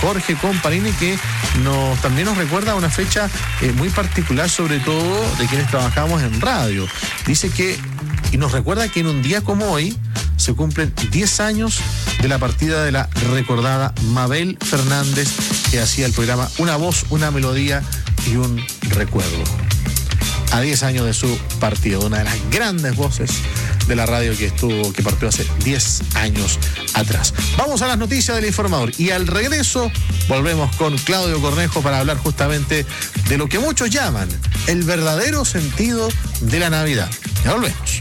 Jorge Comparini, que también nos recuerda una fecha muy particular, sobre todo de quienes trabajamos en radio. Dice que, y nos recuerda que en un día como hoy se cumplen 10 años de la partida de la recordada Mabel Fernández, que hacía el programa Una Voz, Una Melodía y un Recuerdo. A 10 años de su partido, una de las grandes voces de la radio que partió hace 10 años atrás. Vamos a las noticias del Informador y al regreso volvemos con Claudio Cornejo para hablar justamente de lo que muchos llaman el verdadero sentido de la Navidad. Ya volvemos.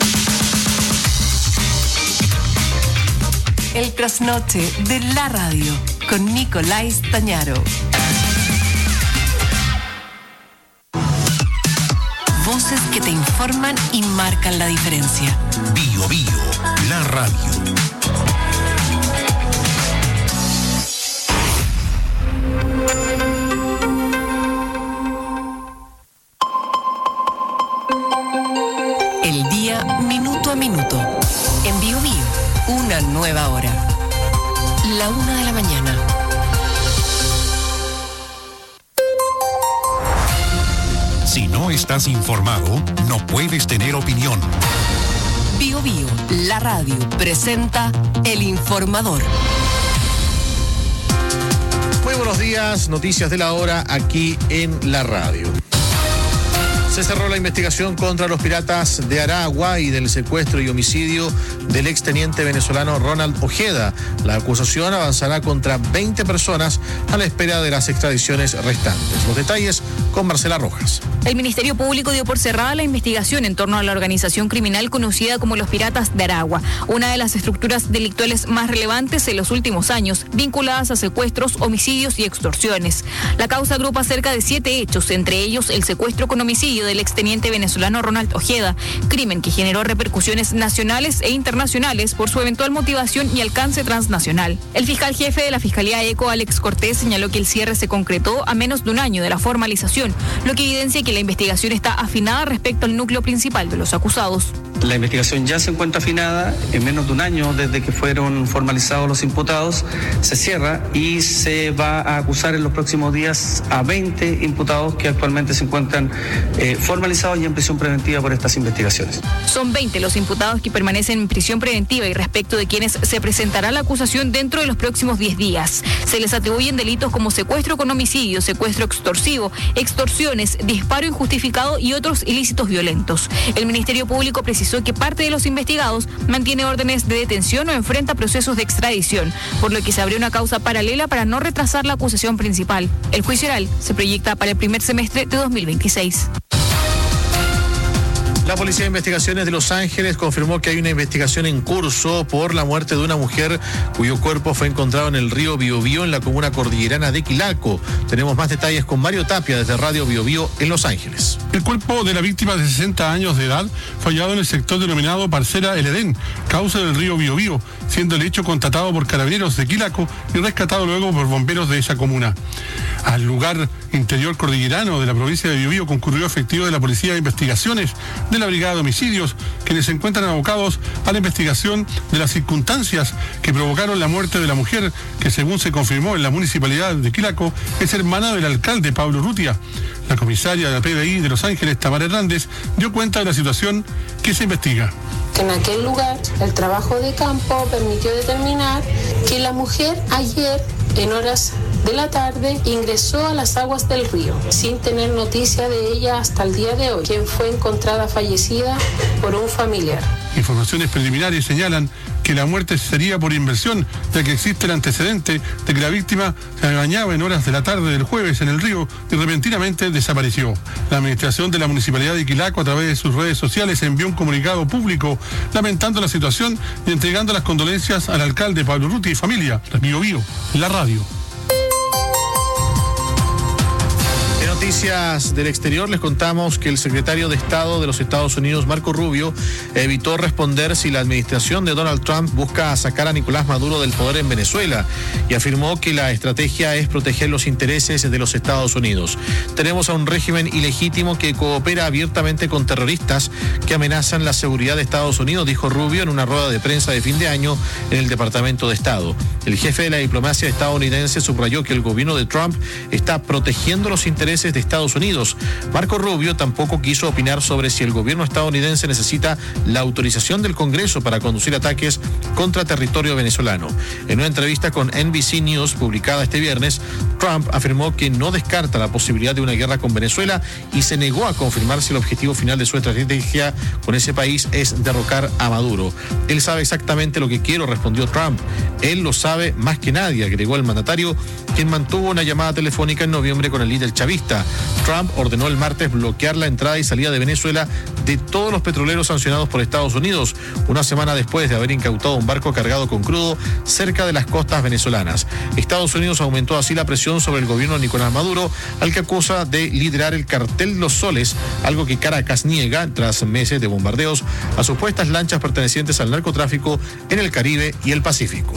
El trasnoche de la radio con Nicolás Tañaro. Voces que te informan y marcan la diferencia. Bio Bio, la radio. El día minuto a minuto. En Bio Bio, una nueva hora. 1:00 a.m. Si no estás informado, no puedes tener opinión. Bio Bio, la radio, presenta El Informador. Muy buenos días, noticias de la hora aquí en la radio. Se cerró la investigación contra los piratas de Aragua y del secuestro y homicidio del exteniente venezolano Ronald Ojeda. La acusación avanzará contra 20 personas a la espera de las extradiciones restantes. Los detalles con Marcela Rojas. El Ministerio Público dio por cerrada la investigación en torno a la organización criminal conocida como los Piratas de Aragua, una de las estructuras delictuales más relevantes en los últimos años, vinculadas a secuestros, homicidios y extorsiones. La causa agrupa cerca de 7 hechos, entre ellos el secuestro con homicidio del exteniente venezolano Ronald Ojeda, crimen que generó repercusiones nacionales e internacionales por su eventual motivación y alcance transnacional. El fiscal jefe de la Fiscalía ECO, Alex Cortés, señaló que el cierre se concretó a menos de un año de la formalización, lo que evidencia que la investigación está afinada respecto al núcleo principal de los acusados. La investigación ya se encuentra afinada, en menos de un año desde que fueron formalizados los imputados, se cierra y se va a acusar en los próximos días a 20 imputados que actualmente se encuentran formalizados y en prisión preventiva por estas investigaciones. Son 20 los imputados que permanecen en prisión preventiva y respecto de quienes se presentará la acusación dentro de los próximos 10 días. Se les atribuyen delitos como secuestro con homicidio, secuestro extorsivo, extorsiones, disparo injustificado y otros ilícitos violentos. El Ministerio Público precisó que parte de los investigados mantiene órdenes de detención o enfrenta procesos de extradición, por lo que se abrió una causa paralela para no retrasar la acusación principal. El juicio oral se proyecta para el primer semestre de 2026. La Policía de Investigaciones de Los Ángeles confirmó que hay una investigación en curso por la muerte de una mujer cuyo cuerpo fue encontrado en el río Biobío en la comuna cordillerana de Quilaco. Tenemos más detalles con Mario Tapia desde Radio Biobío en Los Ángeles. El cuerpo de la víctima de 60 años de edad fue hallado en el sector denominado Parcela El Edén, cauce del río Biobío, siendo el hecho constatado por carabineros de Quilaco y rescatado luego por bomberos de esa comuna. Al lugar interior cordillerano de la provincia de Biobío concurrió efectivo de la Policía de Investigaciones de la Brigada de Homicidios, quienes se encuentran abocados a la investigación de las circunstancias que provocaron la muerte de la mujer, que según se confirmó en la municipalidad de Quilaco, es hermana del alcalde Pablo Urrutia. La comisaria de la PDI de Los Ángeles, Tamara Hernández, dio cuenta de la situación que se investiga. En aquel lugar, el trabajo de campo permitió determinar que la mujer ayer, en horas de la tarde, ingresó a las aguas del río, sin tener noticia de ella hasta el día de hoy, quien fue encontrada fallecida por un familiar. Informaciones preliminares señalan que la muerte sería por inversión, ya que existe el antecedente de que la víctima se bañaba en horas de la tarde del jueves en el río y repentinamente desapareció. La administración de la Municipalidad de Quilaco, a través de sus redes sociales, envió un comunicado público lamentando la situación y entregando las condolencias al alcalde Pablo Urrutia y familia. Bio Bio, la radio. noticias del exterior les contamos que el secretario de Estado de los Estados Unidos, Marco Rubio, evitó responder si la administración de Donald Trump busca sacar a Nicolás Maduro del poder en Venezuela y afirmó que la estrategia es proteger los intereses de los Estados Unidos. Tenemos a un régimen ilegítimo que coopera abiertamente con terroristas que amenazan la seguridad de Estados Unidos, dijo Rubio en una rueda de prensa de fin de año en el Departamento de Estado. El jefe de la diplomacia estadounidense subrayó que el gobierno de Trump está protegiendo los intereses de Estados Unidos. Marco Rubio tampoco quiso opinar sobre si el gobierno estadounidense necesita la autorización del Congreso para conducir ataques contra territorio venezolano. En una entrevista con NBC News publicada este viernes, Trump afirmó que no descarta la posibilidad de una guerra con Venezuela y se negó a confirmar si el objetivo final de su estrategia con ese país es derrocar a Maduro. Él sabe exactamente lo que quiero, respondió Trump. Él lo sabe más que nadie, agregó el mandatario, quien mantuvo una llamada telefónica en noviembre con el líder chavista. Trump ordenó el martes bloquear la entrada y salida de Venezuela de todos los petroleros sancionados por Estados Unidos, una semana después de haber incautado un barco cargado con crudo cerca de las costas venezolanas. Estados Unidos aumentó así la presión sobre el gobierno de Nicolás Maduro, al que acusa de liderar el cartel Los Soles, algo que Caracas niega tras meses de bombardeos a supuestas lanchas pertenecientes al narcotráfico en el Caribe y el Pacífico.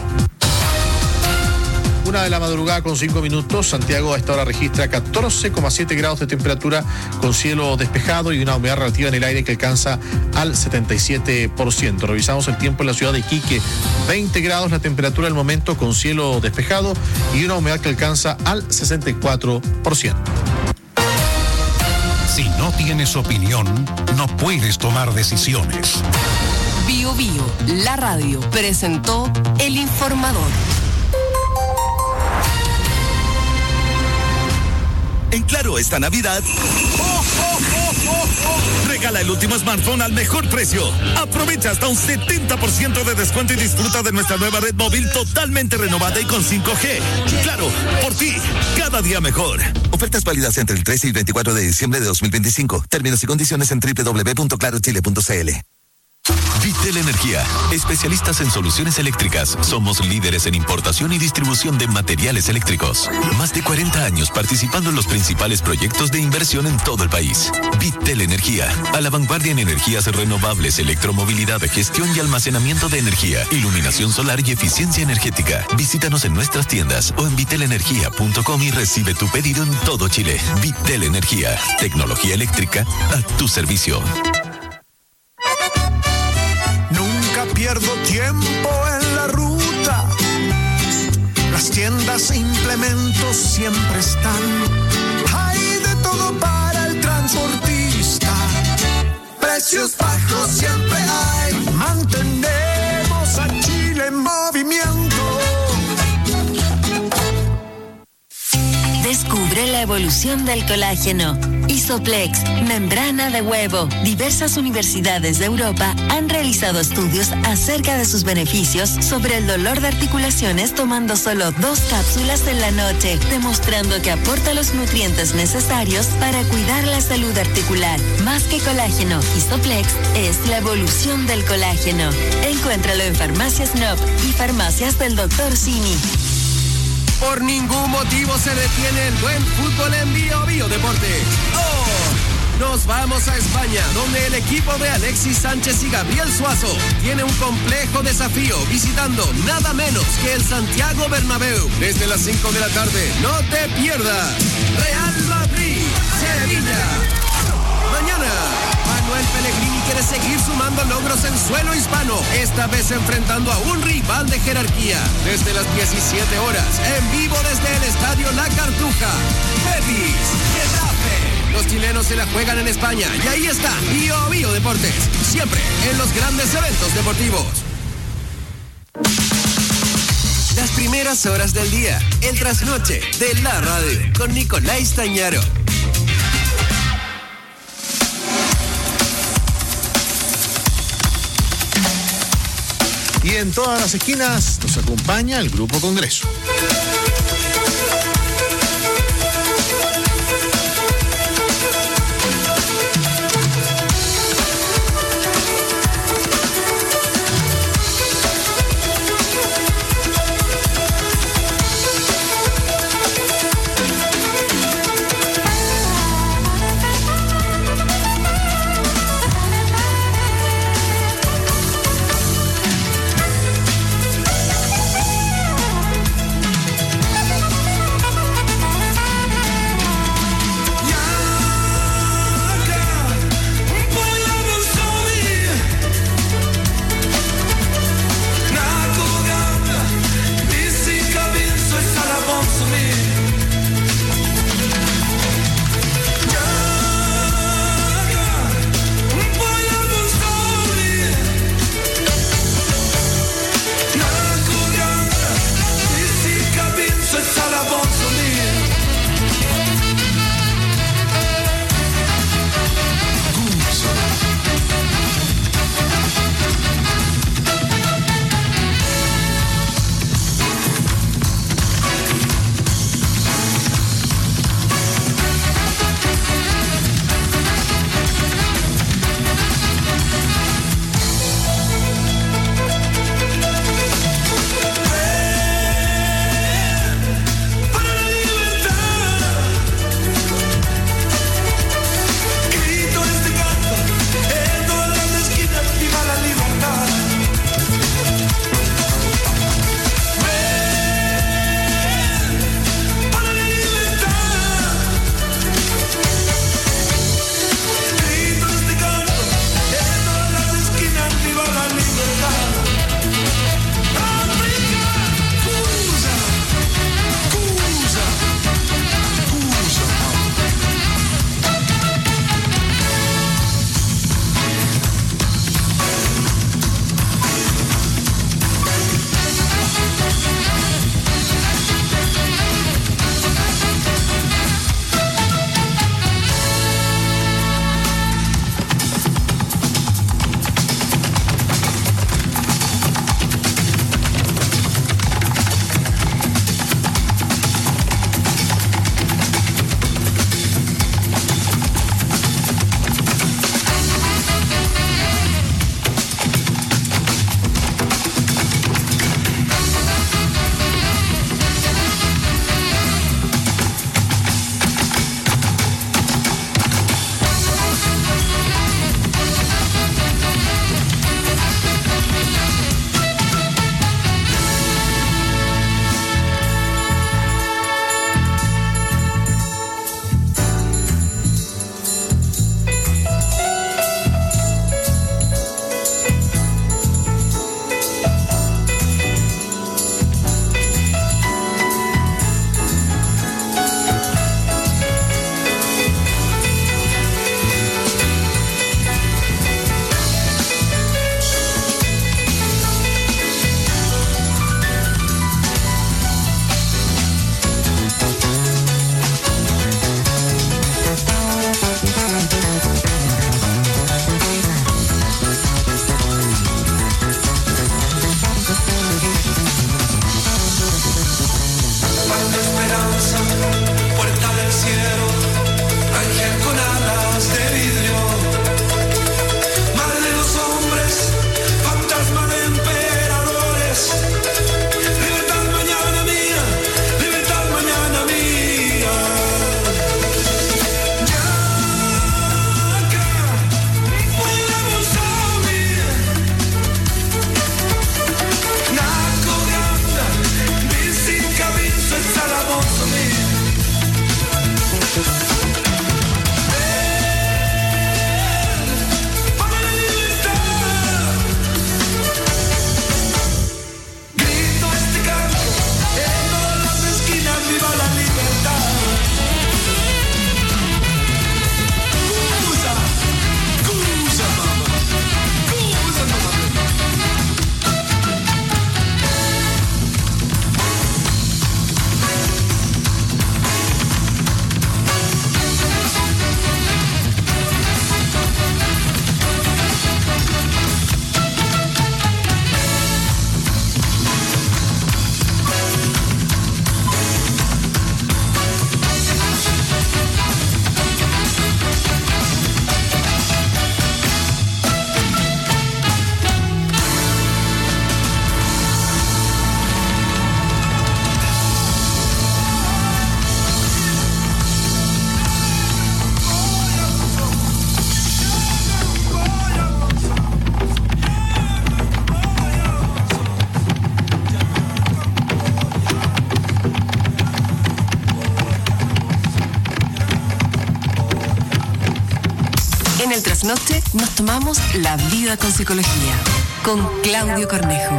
1 de la madrugada con 5 minutos. Santiago a esta hora registra 14,7 grados de temperatura con cielo despejado y una humedad relativa en el aire que alcanza al 77%. Revisamos el tiempo en la ciudad de Iquique. 20 grados la temperatura al momento con cielo despejado y una humedad que alcanza al 64%. Si no tienes opinión, no puedes tomar decisiones. Bio Bio, la radio, presentó El Informador. En Claro, esta Navidad, regala el último smartphone al mejor precio. Aprovecha hasta un 70% de descuento y disfruta de nuestra nueva red móvil totalmente renovada y con 5G. Claro, por ti, cada día mejor. Ofertas válidas entre el 13 y 24 de diciembre de 2025. Términos y condiciones en www.clarochile.cl. Vitel Energía, especialistas en soluciones eléctricas. Somos líderes en importación y distribución de materiales eléctricos. Más de 40 años participando en los principales proyectos de inversión en todo el país. Vitel Energía, a la vanguardia en energías renovables, electromovilidad, gestión y almacenamiento de energía, iluminación solar y eficiencia energética. Visítanos en nuestras tiendas o en vitelenergia.com y recibe tu pedido en todo Chile. Vitel Energía, tecnología eléctrica a tu servicio. Pierdo tiempo en la ruta. Las tiendas e implementos siempre están. Hay de todo para el transportista. Precios bajos siempre hay. Mantenemos a Chile en movimiento. Descubre la evolución del colágeno. Isoplex, membrana de huevo. Diversas universidades de Europa han realizado estudios acerca de sus beneficios sobre el dolor de articulaciones tomando solo 2 cápsulas en la noche, demostrando que aporta los nutrientes necesarios para cuidar la salud articular. Más que colágeno, Isoplex es la evolución del colágeno. Encuéntralo en Farmacias Nop y Farmacias del Dr. Simi. Por ningún motivo se detiene el buen fútbol en Bio Bio Deportes. ¡Oh! Nos vamos a España, donde el equipo de Alexis Sánchez y Gabriel Suazo tiene un complejo desafío visitando nada menos que el Santiago Bernabéu. Desde las 5 de la tarde, no te pierdas. Real Madrid, Sevilla. Mañana, Manuel Pellegrini quiere seguir sumando logros en suelo hispano, esta vez enfrentando a un rival de jerarquía. Desde las 17 horas, en vivo desde el Estadio La Cartuja. Betis, Getafe. Los chilenos se la juegan en España y ahí está Bio Bio Deportes, siempre en los grandes eventos deportivos. Las primeras horas del día, el trasnoche de la radio, con Nicolás Tañaro. Y en todas las esquinas nos acompaña el Grupo Congreso. En el trasnoche nos tomamos la vida con psicología. Con Claudio Cornejo.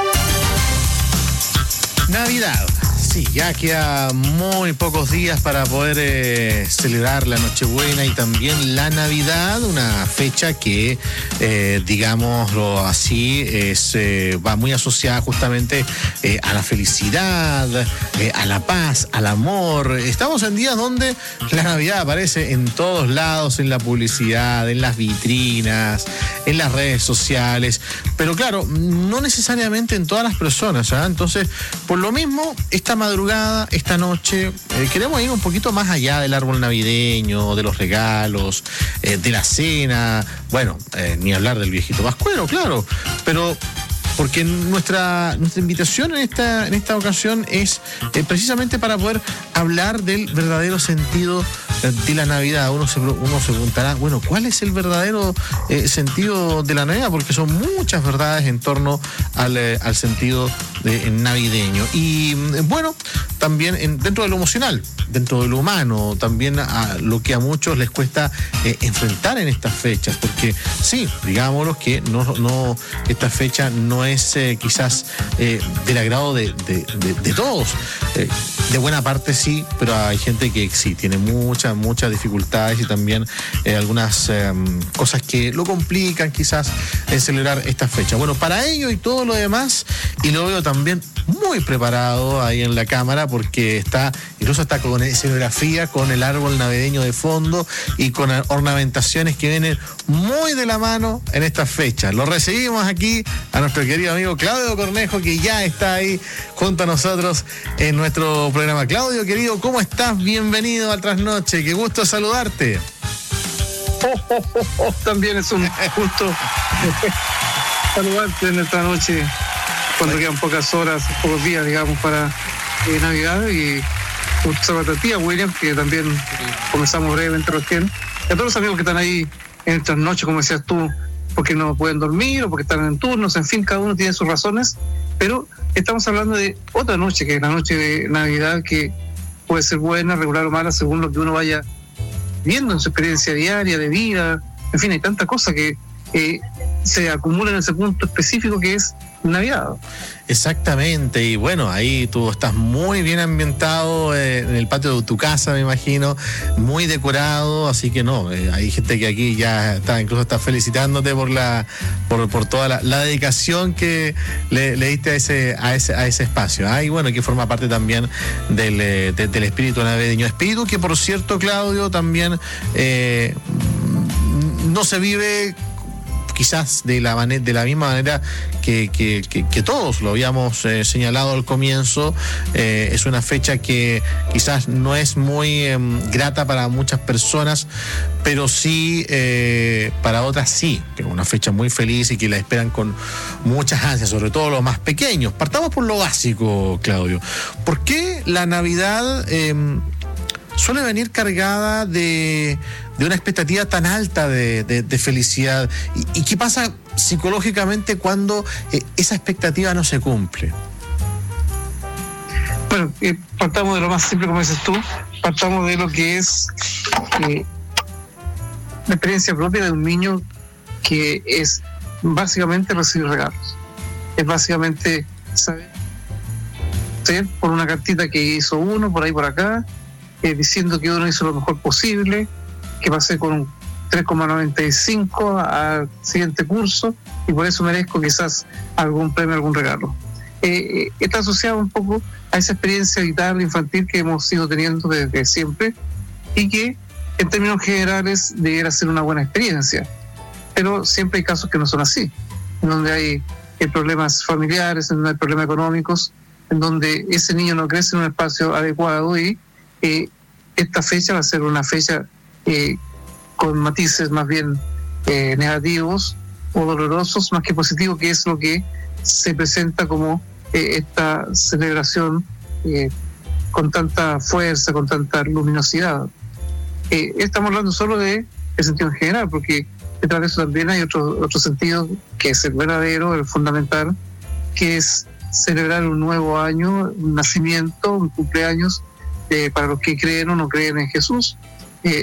Navidad. Sí, ya queda muy pocos días para poder celebrar la Nochebuena y también la Navidad, una fecha que, digámoslo así, va muy asociada justamente a la felicidad, a la paz, al amor. Estamos en días donde la Navidad aparece en todos lados, en la publicidad, en las vitrinas, en las redes sociales, pero claro, no necesariamente en todas las personas, ¿eh? Entonces, por lo mismo, esta madrugada, esta noche, queremos ir un poquito más allá del árbol navideño, de los regalos, de la cena, bueno, ni hablar del viejito pascuero, claro, pero porque nuestra invitación en esta ocasión es precisamente para poder hablar del verdadero sentido de la Navidad. Uno se preguntará, bueno, ¿cuál es el verdadero sentido de la Navidad? Porque son muchas verdades en torno al sentido navideño. Y bueno, también dentro de lo emocional, dentro de lo humano, también a lo que a muchos les cuesta enfrentar en estas fechas, porque sí, digámoslo que no esta fecha no es quizás del agrado de todos. De buena parte sí, pero hay gente que sí tiene muchas dificultades y también algunas cosas que lo complican quizás en celebrar esta fecha. Bueno, para ello y todo lo demás, y lo veo también muy preparado ahí en la cámara, porque incluso está con escenografía, con el árbol navideño de fondo y con ornamentaciones que vienen muy de la mano en esta fecha. Lo recibimos aquí a nuestro querido amigo Claudio Cornejo, que ya está ahí junto a nosotros en nuestro programa. Claudio, querido, ¿cómo estás? Bienvenido al Trasnoche, qué gusto saludarte. También es un gusto saludarte en esta noche, cuando quedan pocas horas, pocos días, digamos, para Navidad, y un saludo a ti, a William, que también comenzamos brevemente recién, y a todos los amigos que están ahí en el Trasnoche, como decías tú, porque no pueden dormir o porque están en turnos, en fin, cada uno tiene sus razones, pero estamos hablando de otra noche, que es la noche de Navidad, que puede ser buena, regular o mala, según lo que uno vaya viendo en su experiencia diaria, de vida, en fin, hay tanta cosa que se acumula en ese punto específico que es Navidad. Exactamente, y bueno, ahí tú estás muy bien ambientado en el patio de tu casa, me imagino, muy decorado, así que no, hay gente que aquí ya incluso está felicitándote por toda la dedicación que le diste a ese espacio, y bueno, que forma parte también del espíritu navideño, espíritu que, por cierto, Claudio, también no se vive quizás de la misma manera que todos lo habíamos señalado al comienzo. Es una fecha que quizás no es muy grata para muchas personas, pero sí para otras sí, que es una fecha muy feliz y que la esperan con muchas ansias, sobre todo los más pequeños. Partamos por lo básico, Claudio. ¿Por qué la Navidad suele venir cargada de una expectativa tan alta de felicidad? ¿Y qué pasa psicológicamente cuando esa expectativa no se cumple? Bueno, partamos de lo más simple, como dices tú, partamos de lo que es la experiencia propia de un niño, que es básicamente recibir regalos. Es básicamente saber por una cartita que hizo uno, por ahí por acá, diciendo que uno hizo lo mejor posible, que pasé con un 3,95 al siguiente curso y por eso merezco quizás algún premio, algún regalo. Está asociado un poco a esa experiencia vital infantil que hemos ido teniendo desde siempre y que en términos generales debiera ser una buena experiencia, pero siempre hay casos que no son así, en donde hay problemas familiares, en donde hay problemas económicos, en donde ese niño no crece en un espacio adecuado, y esta fecha va a ser una fecha con matices más bien negativos o dolorosos más que positivos, que es lo que se presenta como esta celebración con tanta fuerza, con tanta luminosidad. Estamos hablando solo de el sentido en general, porque detrás de eso también hay otro sentido que es el verdadero, el fundamental, que es celebrar un nuevo año, un nacimiento, un cumpleaños, para los que creen o no creen en Jesús.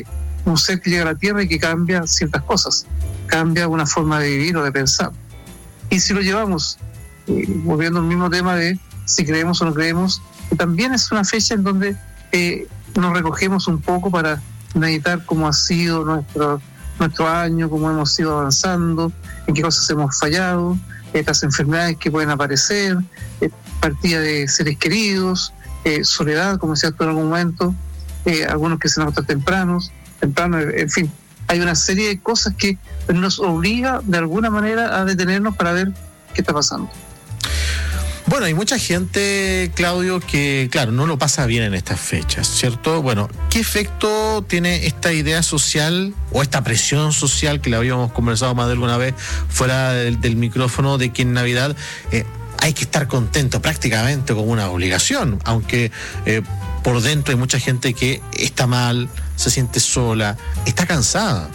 un ser que llega a la Tierra y que cambia ciertas cosas, cambia una forma de vivir o de pensar. Y si lo llevamos, volviendo al mismo tema de si creemos o no creemos, también es una fecha en donde nos recogemos un poco para meditar cómo ha sido nuestro año, cómo hemos ido avanzando, en qué cosas hemos fallado, estas enfermedades que pueden aparecer, partida de seres queridos, soledad, como decía tú en algún momento, algunos que se nos temprano, en fin, hay una serie de cosas que nos obliga de alguna manera a detenernos para ver qué está pasando. Bueno, hay mucha gente, Claudio, que, claro, no lo pasa bien en estas fechas, ¿cierto? Bueno, ¿qué efecto tiene esta idea social o esta presión social que la habíamos conversado más de alguna vez fuera del micrófono, de que en Navidad hay que estar contento prácticamente como una obligación, aunque por dentro hay mucha gente que está mal, se siente sola, está cansada?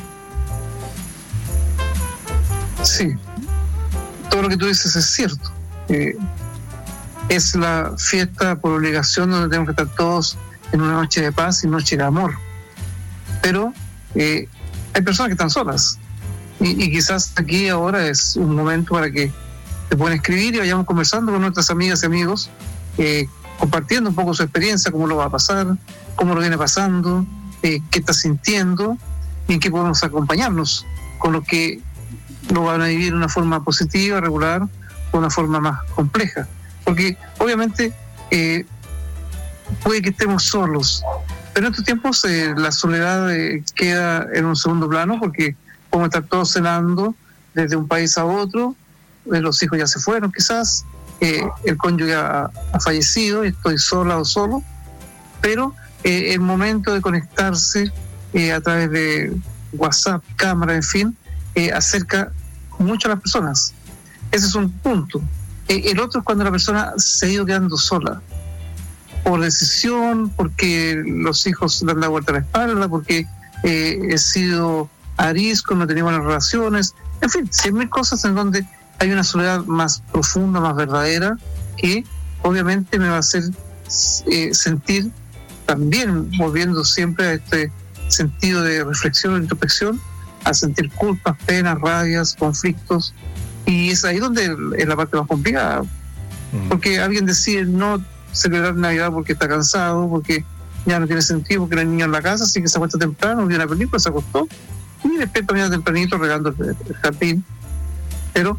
Sí, todo lo que tú dices es cierto. Es la fiesta por obligación donde tenemos que estar todos en una noche de paz y noche de amor. Pero hay personas que están solas. Y quizás aquí ahora es un momento para que se puedan escribir y vayamos conversando con nuestras amigas y amigos, compartiendo un poco su experiencia, cómo lo va a pasar, cómo lo viene pasando, qué está sintiendo y en qué podemos acompañarnos con lo que lo van a vivir de una forma positiva, regular, o de una forma más compleja. Porque obviamente puede que estemos solos, pero en estos tiempos la soledad queda en un segundo plano, porque podemos estar todos cenando desde un país a otro, los hijos ya se fueron quizás, el cónyuge ha fallecido y estoy sola o solo, pero el momento de conectarse a través de WhatsApp, cámara, en fin, acerca mucho a las personas. Ese es un punto. El otro es cuando la persona se ha ido quedando sola, por decisión, porque los hijos le han dado vuelta a la espalda, porque he sido arisco, no tenía buenas relaciones, en fin, 100.000 cosas en donde hay una soledad más profunda, más verdadera, que obviamente me va a hacer sentir también, volviendo siempre a este sentido de reflexión o introspección, a sentir culpas, penas, rabias, conflictos. Y es ahí donde es la parte más complicada, porque alguien decide no celebrar Navidad porque está cansado, porque ya no tiene sentido, porque no hay niño en la casa, así que se acuesta temprano, vio una película, se acostó y despierta mañana tempranito regando el jardín. Pero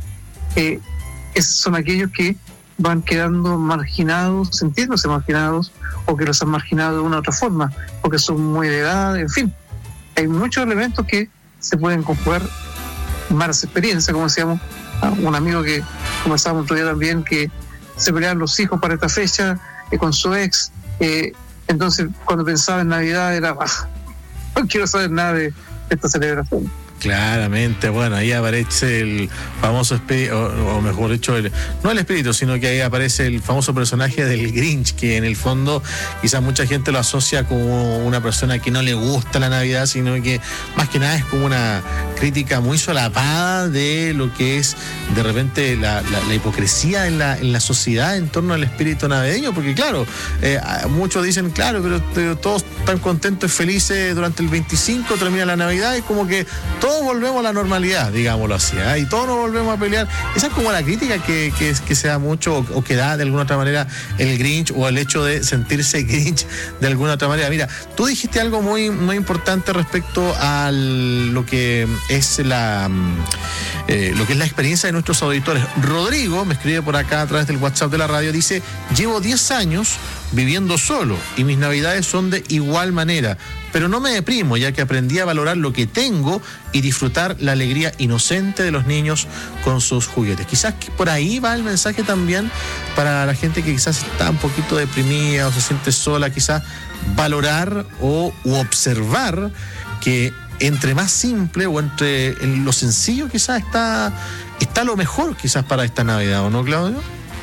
esos son aquellos que van quedando marginados, sintiéndose marginados, o que los han marginado de una u otra forma, porque son muy de edad, en fin. Hay muchos elementos que se pueden conjugar, malas experiencias, como decíamos, un amigo que conversábamos otro día también, que se peleaban los hijos para esta fecha con su ex, entonces cuando pensaba en Navidad era no quiero saber nada de esta celebración. Claramente, bueno, ahí aparece el famoso espíritu, o mejor dicho, no el espíritu, sino que ahí aparece el famoso personaje del Grinch, que en el fondo quizás mucha gente lo asocia como una persona que no le gusta la Navidad, sino que más que nada es como una crítica muy solapada de lo que es de repente la hipocresía en la sociedad en torno al espíritu navideño, porque claro, muchos dicen, claro, pero todos están contentos y felices durante el 25, termina la Navidad y como que todos volvemos a la normalidad, digámoslo así, y todos nos volvemos a pelear. Esa es como la crítica que se da mucho, o que da de alguna otra manera el Grinch, o el hecho de sentirse Grinch de alguna otra manera. Mira, tú dijiste algo muy, muy importante respecto a lo que es la experiencia de nuestros auditores. Rodrigo me escribe por acá a través del WhatsApp de la radio, dice: llevo 10 años viviendo solo y mis navidades son de igual manera, pero no me deprimo, ya que aprendí a valorar lo que tengo y disfrutar la alegría inocente de los niños con sus juguetes. Quizás que por ahí va el mensaje también para la gente que quizás está un poquito deprimida o se siente sola, quizás valorar u observar que entre más simple o entre lo sencillo quizás está lo mejor quizás para esta Navidad, ¿o no, Claudio?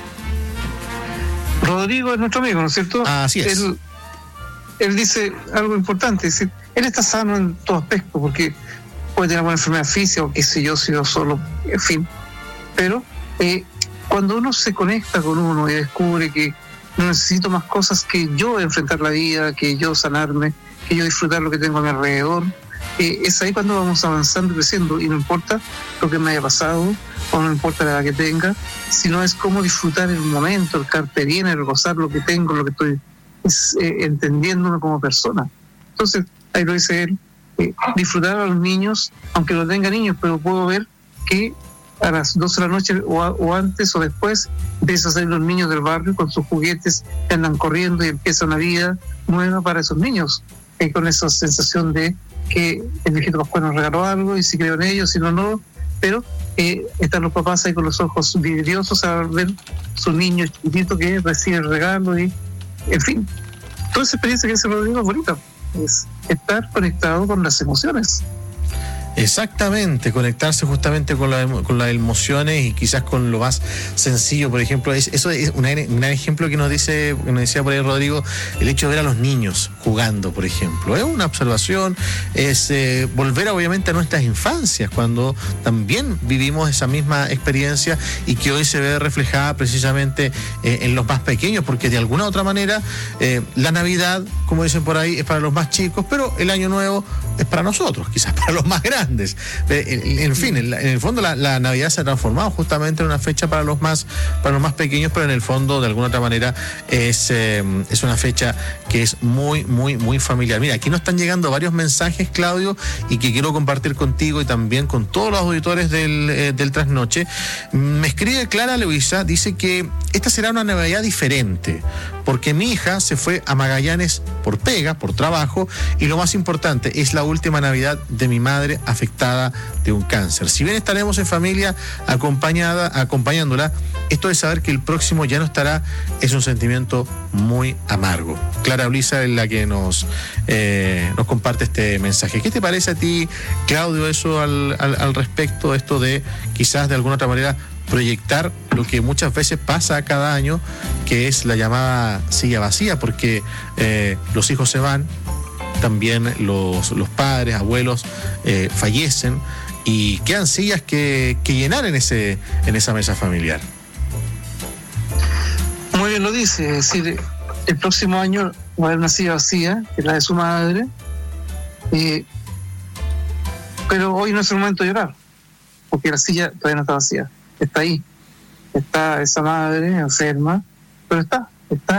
Rodrigo es nuestro amigo, ¿no es cierto? Así es. Él dice algo importante, es decir, él está sano en todo aspecto, porque puede tener una enfermedad física o qué sé yo, si yo solo, en fin. Pero cuando uno se conecta con uno y descubre que no necesito más cosas que yo enfrentar la vida, que yo sanarme, que yo disfrutar lo que tengo a mi alrededor, es ahí cuando vamos avanzando y creciendo, y no importa lo que me haya pasado o no importa la edad que tenga, sino es cómo disfrutar el momento, el carpe diem, el gozar lo que tengo, lo que estoy entendiéndome como persona. Entonces, ahí lo dice él, disfrutar a los niños, aunque no tenga niños, pero puedo ver que a las 12 de la noche o antes o después empiezan a salir los niños del barrio con sus juguetes, que andan corriendo y empieza una vida nueva para esos niños, con esa sensación de que el viejito Pascual nos regaló algo y si creo en ellos, si no, no, pero están los papás ahí con los ojos vidriosos a ver su niño chiquitito que recibe el regalo y, en fin, toda esa experiencia que se Rodrigo es bonita, es estar conectado con las emociones. Exactamente, conectarse justamente con las emociones y quizás con lo más sencillo, por ejemplo, eso es un ejemplo que nos decía por ahí Rodrigo, el hecho de ver a los niños jugando, por ejemplo, es una observación, es volver obviamente a nuestras infancias, cuando también vivimos esa misma experiencia y que hoy se ve reflejada precisamente en los más pequeños, porque de alguna u otra manera la Navidad, como dicen por ahí, es para los más chicos, pero el Año Nuevo es para nosotros, quizás para los más grandes. En fin, en el fondo la Navidad se ha transformado justamente en una fecha para los más pequeños, pero en el fondo de alguna otra manera es una fecha que es muy, muy, muy familiar. Mira, aquí nos están llegando varios mensajes, Claudio, y que quiero compartir contigo y también con todos los auditores del Trasnoche. Me escribe Clara Luisa, dice que esta será una Navidad diferente, porque mi hija se fue a Magallanes por pega, por trabajo, y lo más importante, es la última Navidad de mi madre afectada de un cáncer. Si bien estaremos en familia acompañándola, esto de saber que el próximo ya no estará es un sentimiento muy amargo. Clara Luisa es la que nos comparte este mensaje. ¿Qué te parece a ti, Claudio, eso al respecto, esto de quizás de alguna otra manera proyectar lo que muchas veces pasa cada año, que es la llamada silla vacía, porque los hijos se van, también los padres, abuelos fallecen y quedan sillas que llenar en esa mesa familiar? Muy bien lo dice, es decir, el próximo año va a haber una silla vacía, que es la de su madre, pero hoy no es el momento de llorar, porque la silla todavía no está vacía. Está ahí, está esa madre enferma, pero está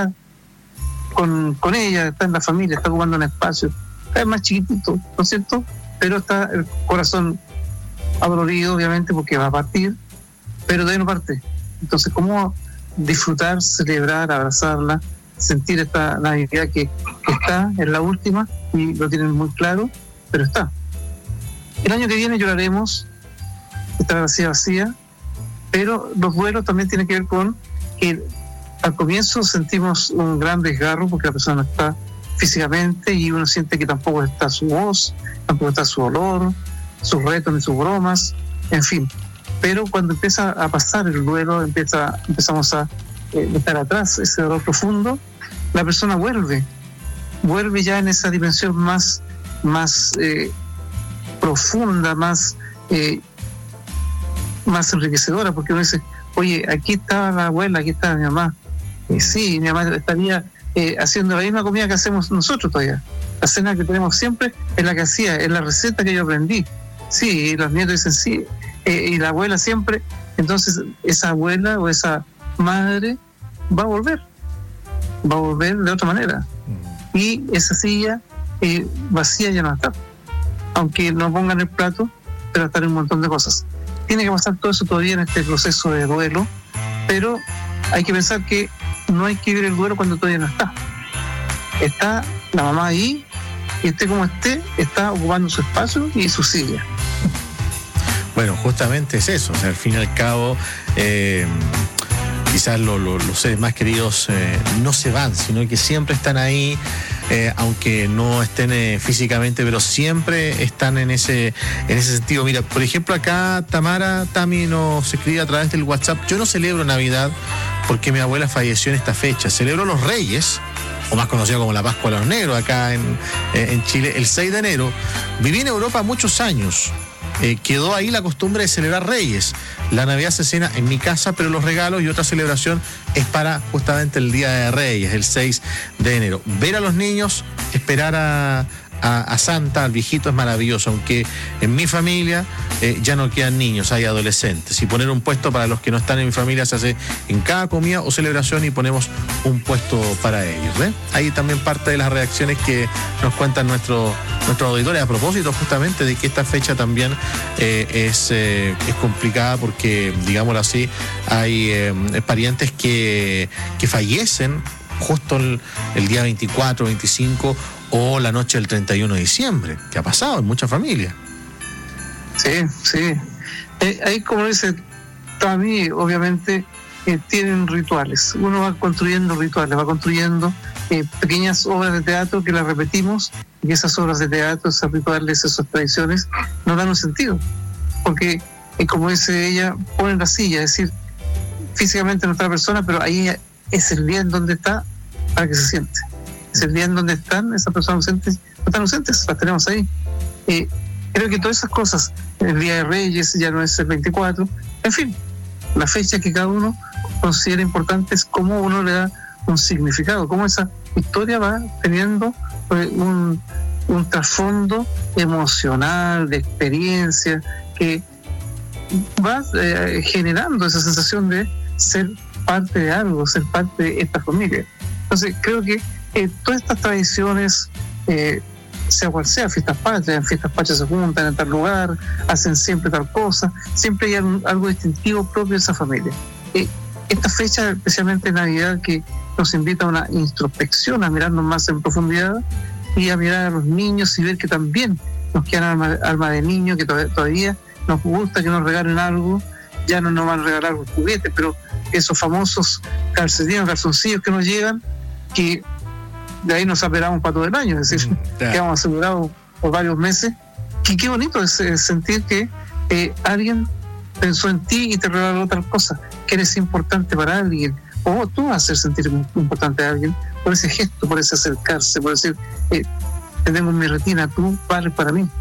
con ella, está en la familia, está ocupando un espacio, es más chiquitito, ¿no es cierto? Pero está el corazón adolorido, obviamente, porque va a partir, pero todavía no parte. Entonces, ¿cómo disfrutar, celebrar, abrazarla, sentir esta Navidad que está, es la última, y lo tienen muy claro, pero está? El año que viene lloraremos, estará vacía, pero los duelos también tienen que ver con que al comienzo sentimos un gran desgarro porque la persona no está físicamente y uno siente que tampoco está su voz, tampoco está su olor, sus retos ni sus bromas, en fin. Pero cuando empieza a pasar el duelo, empezamos a dejar atrás ese dolor profundo, la persona vuelve ya en esa dimensión más profunda, más enriquecedora, porque uno dice, oye, aquí estaba la abuela, aquí estaba mi mamá. Sí, mi mamá estaría haciendo la misma comida que hacemos nosotros todavía. La cena que tenemos siempre es la que hacía, es la receta que yo aprendí. Sí, y los nietos dicen sí, y la abuela siempre. Entonces, esa abuela o esa madre va a volver de otra manera. Y esa silla vacía ya no va a estar. Aunque no pongan el plato, pero va a estar un montón de cosas. Tiene que pasar todo eso todavía en este proceso de duelo, pero hay que pensar que no hay que vivir el duelo cuando todavía no está. Está la mamá ahí, y esté como esté, está ocupando su espacio y su silla. Bueno, justamente es eso, o sea, al fin y al cabo, quizás los seres más queridos no se van, sino que siempre están ahí, aunque no estén físicamente, pero siempre están en ese sentido. Mira, por ejemplo, acá Tami nos escribe a través del WhatsApp: yo no celebro Navidad porque mi abuela falleció en esta fecha, celebro los Reyes, o más conocido como la Pascua de los Negros acá en Chile, el 6 de enero. Viví en Europa muchos años. Quedó ahí la costumbre de celebrar Reyes. La Navidad se cena en mi casa, pero los regalos y otra celebración es para justamente el Día de Reyes, el 6 de enero. Ver a los niños, esperar a a Santa, al viejito, es maravilloso, aunque en mi familia ya no quedan niños, hay adolescentes. Y poner un puesto para los que no están en mi familia se hace en cada comida o celebración y ponemos un puesto para ellos. Ahí también parte de las reacciones que nos cuentan nuestros auditores a propósito justamente de que esta fecha también es complicada porque, digámoslo así, hay parientes que fallecen justo el día 24, 25 o la noche del 31 de diciembre, que ha pasado en muchas familias. Sí. Ahí, como dice Tami, obviamente tienen rituales. Uno va construyendo rituales, va construyendo pequeñas obras de teatro que las repetimos, y esas obras de teatro, esos rituales, esas tradiciones nos dan un sentido. Porque, como dice ella, ponen la silla, es decir, físicamente no está la persona, pero ahí es el día en donde está para que se siente. Es el día en donde están esas personas ausentes, no están ausentes, las tenemos ahí. Creo que todas esas cosas, el Día de Reyes ya no es el 24, en fin, la fecha que cada uno considera importante es cómo uno le da un significado, cómo esa historia va teniendo un trasfondo emocional, de experiencia, que va generando esa sensación de ser parte de algo, ser parte de esta familia. Entonces creo que todas estas tradiciones, sea cual sea, fiestas patrias se juntan en tal lugar, hacen siempre tal cosa, siempre hay algo distintivo propio de esa familia. Esta fecha, especialmente Navidad, que nos invita a una introspección, a mirarnos más en profundidad y a mirar a los niños y ver que también nos quedan alma de niño, que todavía nos gusta que nos regalen algo. Ya no nos van a regalar un juguete, pero esos famosos calzoncillos que nos llegan, que de ahí nos esperamos para todo el año, es decir, quedamos asegurados por varios meses. Qué bonito es sentir que alguien pensó en ti y te regaló otra cosa, que eres importante para alguien, o tú vas a hacer sentir importante a alguien por ese gesto, por ese acercarse, por decir, te tengo en mi retina, tú vales para mí.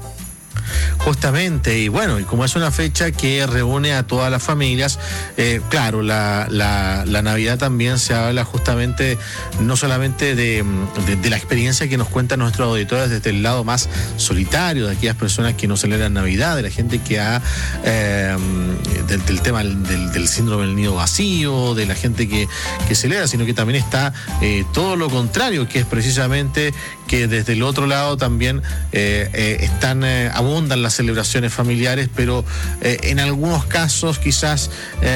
Justamente, y bueno, y como es una fecha que reúne a todas las familias, claro, la Navidad también se habla justamente, no solamente de la experiencia que nos cuentan nuestros auditores desde el lado más solitario, de aquellas personas que no celebran Navidad, de la gente que ha del tema del síndrome del nido vacío, de la gente que celebra, sino que también está todo lo contrario, que es precisamente que desde el otro lado también abundan las celebraciones familiares, pero en algunos casos quizás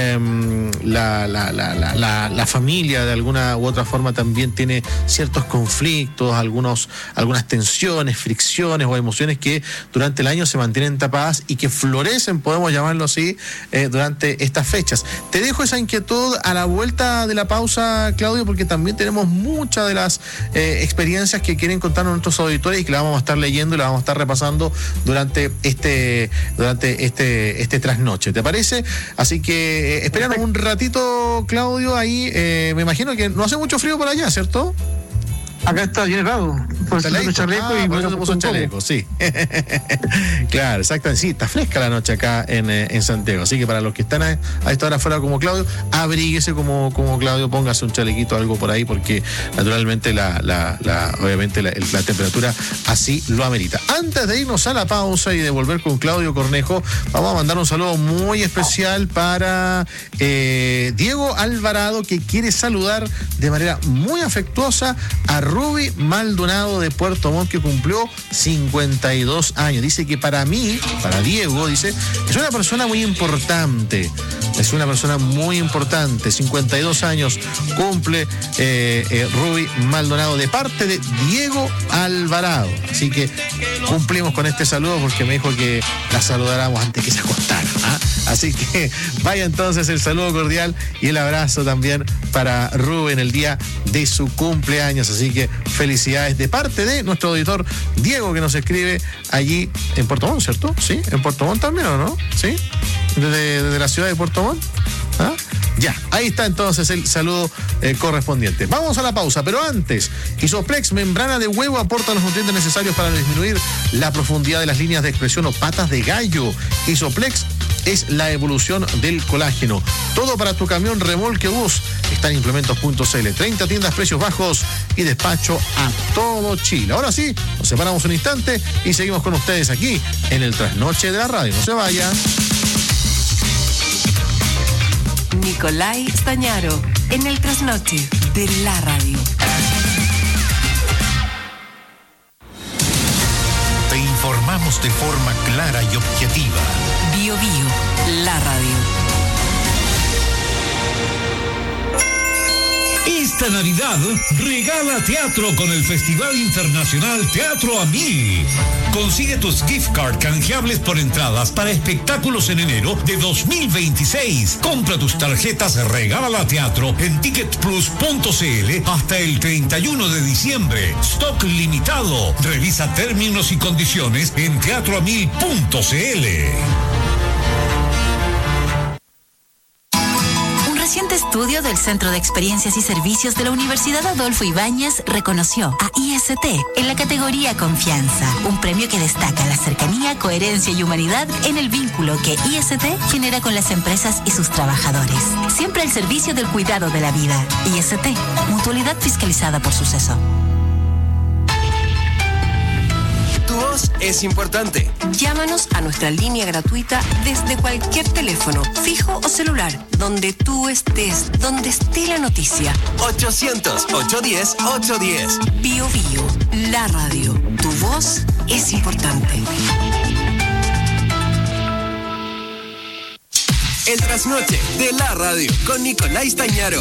la familia de alguna u otra forma también tiene ciertos conflictos, algunas tensiones, fricciones o emociones que durante el año se mantienen tapadas y que florecen, podemos llamarlo así, durante estas fechas. Te dejo esa inquietud a la vuelta de la pausa, Claudio, porque también tenemos muchas de las experiencias que quieren contarnos nuestros auditores y que la vamos a estar leyendo y la vamos a estar repasando durante este trasnoche, ¿te parece? Así que esperanos un ratito, Claudio, ahí me imagino que no hace mucho frío por allá, ¿cierto? Acá está bien helado, por eso tengo chaleco y por eso te puso un chaleco, sí. Claro, exactamente, sí, está fresca la noche acá en Santiago, así que para los que están a esta hora fuera como Claudio, abríguese como Claudio, póngase un chalequito, algo por ahí, porque naturalmente obviamente la temperatura así lo amerita. Antes de irnos a la pausa y de volver con Claudio Cornejo, vamos a mandar un saludo muy especial para Diego Alvarado, que quiere saludar de manera muy afectuosa a Ruby Maldonado de Puerto Montt, que cumplió 52 años. Dice que para mí, para Diego, dice, es una persona muy importante. 52 años cumple Ruby Maldonado de parte de Diego Alvarado. Así que cumplimos con este saludo porque me dijo que la saludáramos antes que se acostara. Así que vaya entonces el saludo cordial y el abrazo también para Ruby en el día de su cumpleaños. Así que felicidades de parte de nuestro auditor Diego, que nos escribe allí en Puerto Montt, ¿cierto? Sí, en Puerto Montt también, ¿o no? Sí, desde la ciudad de Puerto Montt. Ya, ahí está entonces el saludo correspondiente. Vamos a la pausa, pero antes, Isoplex membrana de huevo aporta los nutrientes necesarios para disminuir la profundidad de las líneas de expresión o patas de gallo. Isoplex es la evolución del colágeno. Todo para tu camión, remolque, bus. Está en implementos.cl. 30 tiendas, precios bajos y despacho a todo Chile. Ahora sí, nos separamos un instante y seguimos con ustedes aquí en el Trasnoche de la Radio. No se vayan. Nicolai Stañaro, en el Trasnoche de la Radio. Te informamos de forma clara y objetiva. Bio Bio, la radio. Esta Navidad regala teatro con el Festival Internacional Teatro a Mil. Consigue tus gift card canjeables por entradas para espectáculos en enero de 2026. Compra tus tarjetas Regala Teatro en ticketplus.cl hasta el 31 de diciembre. Stock limitado. Revisa términos y condiciones en teatroamil.cl. Reciente estudio del Centro de Experiencias y Servicios de la Universidad Adolfo Ibáñez reconoció a IST en la categoría Confianza, un premio que destaca la cercanía, coherencia y humanidad en el vínculo que IST genera con las empresas y sus trabajadores. Siempre al servicio del cuidado de la vida. IST, mutualidad fiscalizada por Suceso. Tu voz es importante. Llámanos a nuestra línea gratuita desde cualquier teléfono, fijo o celular, donde tú estés, donde esté la noticia. 800-810-810. Bio Bio, la radio. Tu voz es importante. El Trasnoche de la Radio con Nicolai Stañaro.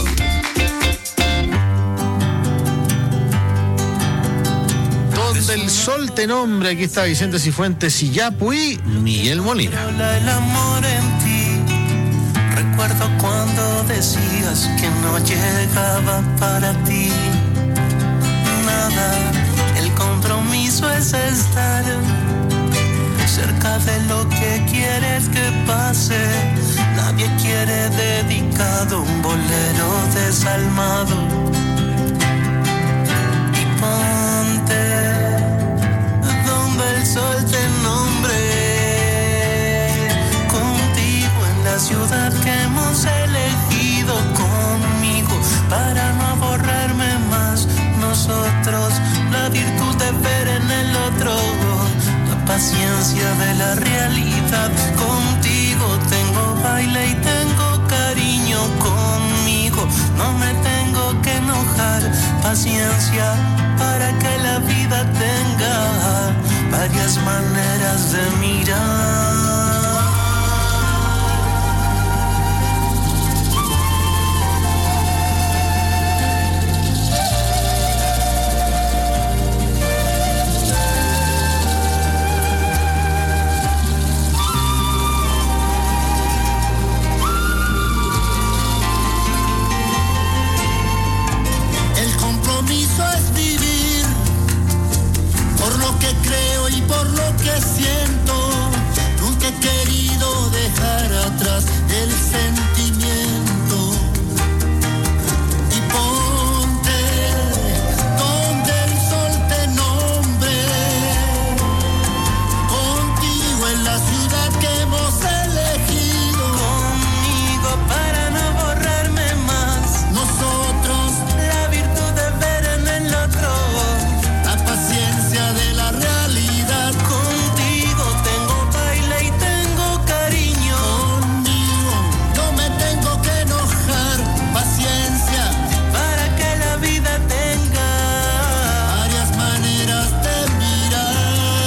Donde el sol te nombre, aquí está Vicente Cifuentes y Yapuí, Miguel Molina. El amor en ti, recuerdo cuando decías que no llegaba para ti nada, el compromiso es estar cerca de lo que quieres que pase, nadie quiere dedicado un bolero desalmado. Y ponte donde el sol te nombre, contigo en la ciudad que hemos elegido, conmigo para no borrarme más. Nosotros, la virtud de ver en el otro, la paciencia de la realidad. Contigo tengo baile y tengo cariño, conmigo no me tengo que enojar. Paciencia para que la vida tenga varias maneras de mirar. Creo y por lo que siento, nunca he querido dejar atrás el sentimiento. Y ponte donde el sol te nombre, contigo en la ciudad que hemos elegido, conmigo para no borrarme más. Nosotros, la virtud de ver en el otro, la paciencia de la realidad. Contigo tengo baile y tengo cariño, conmigo no me tengo que enojar. Paciencia para que la vida tenga varias maneras de mirar.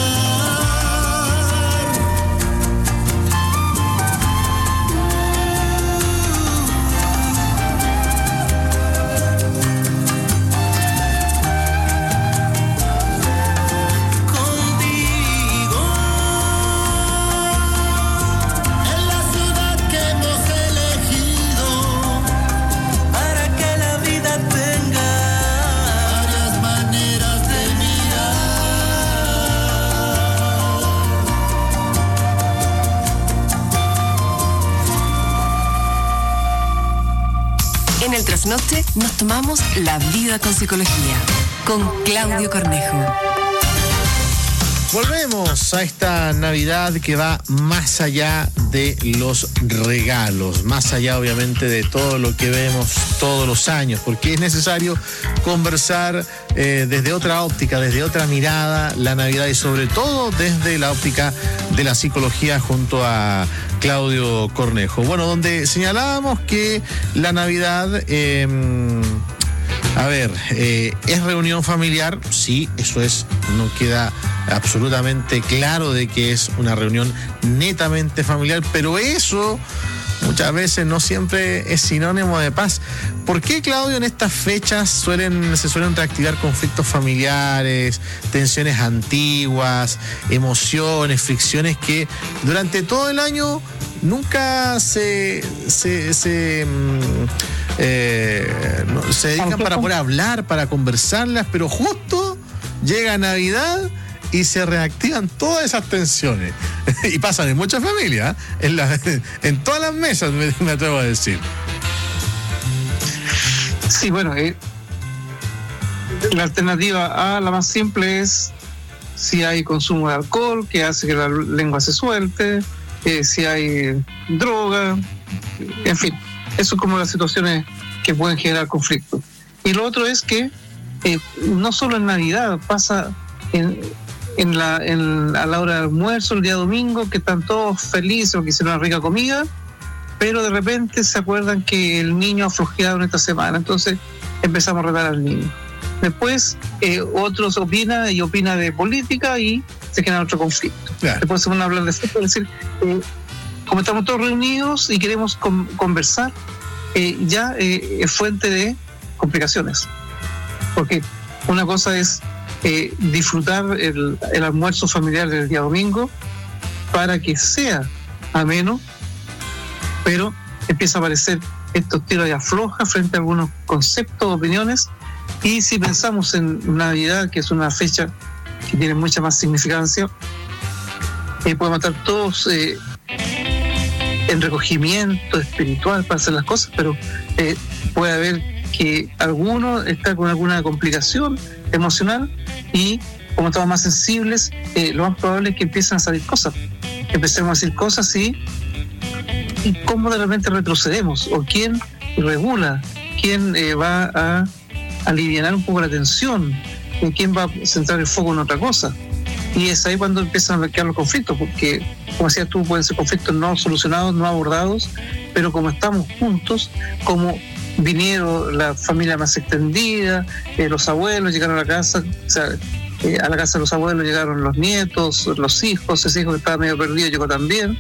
En el Trasnoche nos tomamos la vida con psicología, con Claudio Cornejo. Volvemos a esta Navidad que va más allá de los regalos, más allá obviamente de todo lo que vemos todos los años, porque es necesario conversar desde otra óptica, desde otra mirada la Navidad y sobre todo desde la óptica de la psicología junto a Claudio Cornejo. Bueno, donde señalábamos que la Navidad... ¿es reunión familiar? Sí, eso es, no queda absolutamente claro de que es una reunión netamente familiar, pero eso muchas veces no siempre es sinónimo de paz. ¿Por qué, Claudio, en estas fechas se suelen reactivar conflictos familiares, tensiones antiguas, emociones, fricciones que durante todo el año nunca se dedican para poder hablar, para conversarlas, pero justo llega Navidad y se reactivan todas esas tensiones? Y pasan en muchas familias, en todas las mesas, me atrevo a decir. Sí, bueno, la alternativa A, la más simple, es si hay consumo de alcohol, que hace que la lengua se suelte, si hay droga, en fin, eso es como las situaciones que pueden generar conflicto. Y lo otro es que no solo en Navidad, pasa a la hora del almuerzo, el día domingo, que están todos felices o que hicieron una rica comida, pero de repente se acuerdan que el niño ha flojeado en esta semana, entonces empezamos a retar al niño. Después otros opina de política y se genera otro conflicto. Claro. Después se van a hablar de fútbol, es decir, como estamos todos reunidos y queremos conversar, ya es fuente de complicaciones. Porque una cosa es disfrutar el almuerzo familiar del día domingo para que sea ameno, pero empieza a aparecer estos tiros de afloja frente a algunos conceptos, opiniones, y si pensamos en Navidad, que es una fecha que tiene mucha más significancia, podemos estar todos en recogimiento espiritual para hacer las cosas, pero puede haber que alguno está con alguna complicación emocional y como estamos más sensibles, lo más probable es que empiecen a salir cosas. Empecemos a decir cosas y cómo de repente retrocedemos, o quién regula, quién va a aliviar un poco la tensión, quién va a centrar el foco en otra cosa. Y es ahí cuando empiezan a quedar los conflictos, porque, como decías tú, pueden ser conflictos no solucionados, no abordados, pero como estamos juntos, como vinieron la familia más extendida, los abuelos llegaron a la casa, o sea, a la casa de los abuelos llegaron los nietos, los hijos, ese hijo que estaba medio perdido llegó también,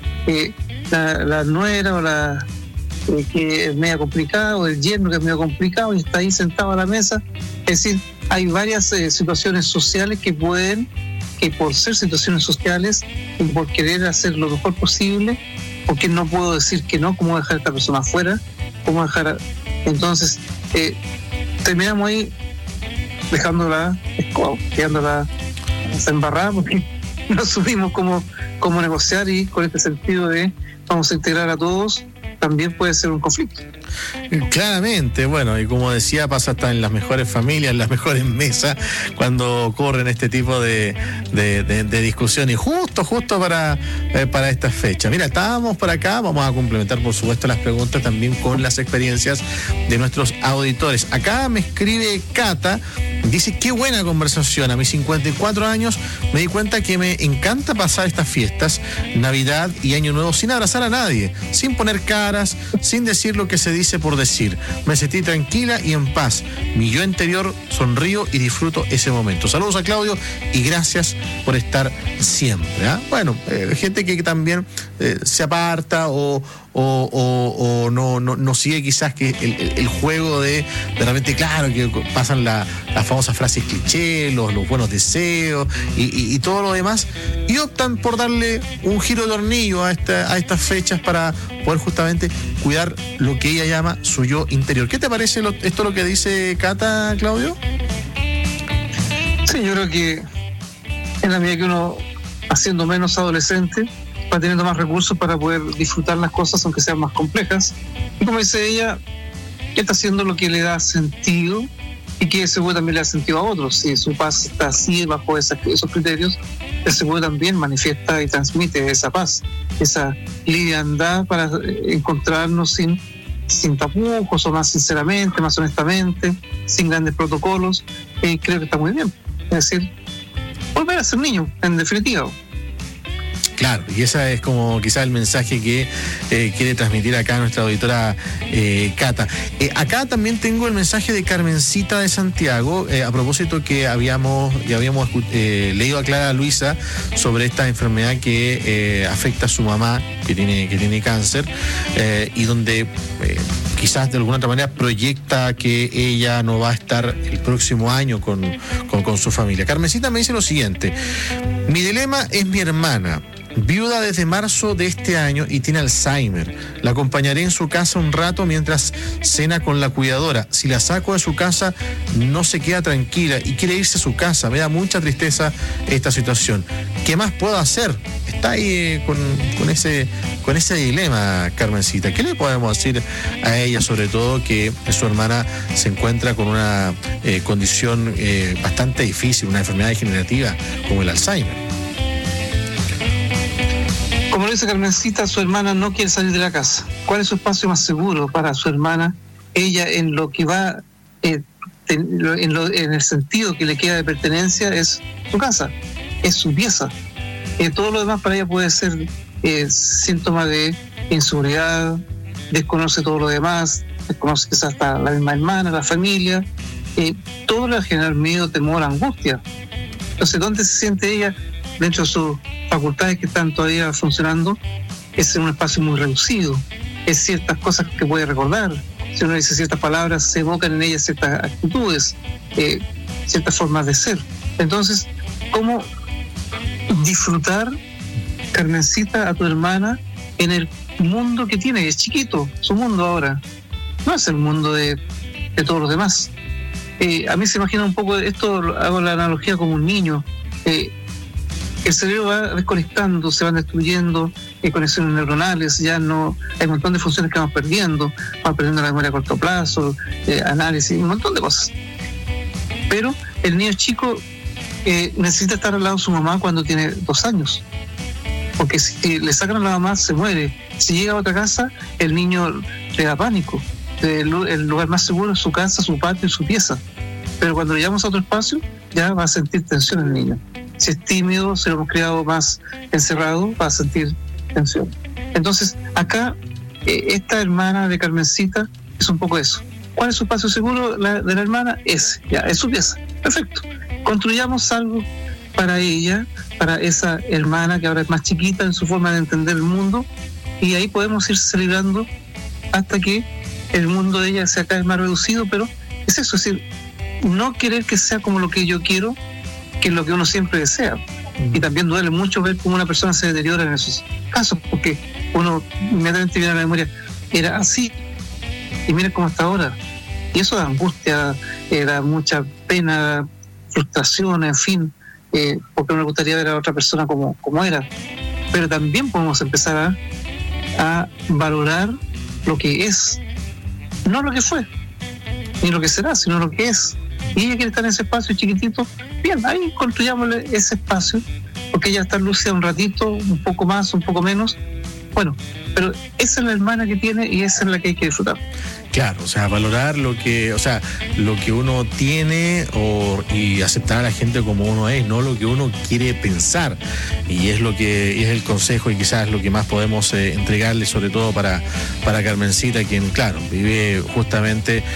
la nuera o la que es medio complicada, o el yerno que es medio complicado y está ahí sentado a la mesa. Es decir, hay varias situaciones sociales que por ser situaciones sociales y por querer hacer lo mejor posible, porque no puedo decir que no, cómo dejar a esta persona afuera, cómo dejar entonces terminamos ahí dejándola embarrada, porque no supimos cómo negociar, y con este sentido de vamos a integrar a todos, también puede ser un conflicto. Claramente, bueno, y como decía, pasa hasta en las mejores familias, en las mejores mesas, cuando ocurren este tipo de discusión, y justo para esta fecha. Mira, estábamos por acá, vamos a complementar por supuesto las preguntas también con las experiencias de nuestros auditores. Acá me escribe Cata, dice: qué buena conversación, a mis 54 años me di cuenta que me encanta pasar estas fiestas, Navidad y Año Nuevo, sin abrazar a nadie, sin poner caras, sin decir lo que se dice por decir. Me sentí tranquila y en paz. Mi yo interior sonrío y disfruto ese momento. Saludos a Claudio y gracias por estar siempre. Bueno, gente que también se aparta o no sigue quizás que el juego de repente, claro, que pasan las famosas frases cliché, los buenos deseos y todo lo demás, y optan por darle un giro de tornillo a estas fechas para poder justamente cuidar lo que ella llama su yo interior. ¿Qué te parece esto lo que dice Cata, Claudio? Sí, yo creo que en la medida que uno, haciendo menos adolescente, va teniendo más recursos para poder disfrutar las cosas aunque sean más complejas, y como dice ella, está haciendo lo que le da sentido y que seguro también le da sentido a otros. Si su paz está así bajo esos criterios, el seguro también manifiesta y transmite esa paz, esa liviandad para encontrarnos sin tapujos, o más sinceramente, más honestamente, sin grandes protocolos. Creo que está muy bien. Es decir, volver a ser niño, en definitiva. Claro, y ese es como quizás el mensaje que quiere transmitir acá nuestra auditora Cata. Acá también tengo el mensaje de Carmencita de Santiago, a propósito que ya habíamos leído a Clara Luisa sobre esta enfermedad que afecta a su mamá, que tiene cáncer, y donde quizás de alguna otra manera proyecta que ella no va a estar el próximo año con su familia. Carmencita me dice lo siguiente: mi dilema es mi hermana, viuda desde marzo de este año y tiene Alzheimer. La acompañaré en su casa un rato mientras cena con la cuidadora. Si la saco de su casa, no se queda tranquila y quiere irse a su casa. Me da mucha tristeza esta situación. ¿Qué más puedo hacer? Está ahí con ese dilema, Carmencita. ¿Qué le podemos decir a ella, sobre todo que su hermana se encuentra con una condición bastante difícil, una enfermedad degenerativa como el Alzheimer? Como lo dice Carmencita, su hermana no quiere salir de la casa. ¿Cuál es su espacio más seguro para su hermana? Ella, en lo que va, en el sentido que le queda de pertenencia, es su casa, es su pieza. Todo lo demás para ella puede ser síntoma de inseguridad, desconoce todo lo demás, desconoce quizás hasta la misma hermana, la familia. Todo le va a generar miedo, temor, angustia. Entonces, ¿dónde se siente ella? Dentro de sus facultades que están todavía funcionando, es en un espacio muy reducido, es ciertas cosas que puede recordar. Si uno dice ciertas palabras, se evocan en ella ciertas actitudes, ciertas formas de ser. Entonces, ¿cómo disfrutar, Carmencita, a tu hermana en el mundo que tiene? Es chiquito, su mundo ahora, no es el mundo de todos los demás. A mí se imagina un poco esto, hago la analogía como un niño. El cerebro va desconectando, se van destruyendo conexiones neuronales, ya no hay un montón de funciones que vamos perdiendo la memoria a corto plazo, análisis, un montón de cosas. Pero el niño chico necesita estar al lado de su mamá cuando tiene 2 años, porque si le sacan a la mamá se muere. Si llega a otra casa, el niño le da pánico. El lugar más seguro es su casa, su patio y su pieza. Pero cuando lo llevamos a otro espacio, ya va a sentir tensión el niño. Si es tímido, si lo hemos criado más encerrado, va a sentir tensión. Entonces, acá, esta hermana de Carmencita es un poco eso. ¿Cuál es su espacio seguro de la hermana? Ese, ya, es su pieza. Perfecto. Construyamos algo para ella, para esa hermana que ahora es más chiquita en su forma de entender el mundo, y ahí podemos ir celebrando hasta que el mundo de ella sea cada vez más reducido, pero es eso, es decir, no querer que sea como lo que yo quiero, que es lo que uno siempre desea. Y también duele mucho ver cómo una persona se deteriora en esos casos, porque uno inmediatamente viene a la memoria, era así, y mira cómo está ahora. Y eso da angustia, da mucha pena, frustración, en fin, porque uno le gustaría ver a otra persona como era. Pero también podemos empezar a valorar lo que es, no lo que fue, ni lo que será, sino lo que es. Y ella quiere estar en ese espacio chiquitito, bien, ahí construyámosle ese espacio, porque ella está lúcida un ratito, un poco más, un poco menos. Bueno, pero esa es la hermana que tiene y esa es la que hay que disfrutar. Claro, o sea, valorar lo que uno tiene y aceptar a la gente como uno es, no lo que uno quiere pensar. Y es es el consejo y quizás lo que más podemos entregarle, sobre todo para Carmencita, quien, claro, vive justamente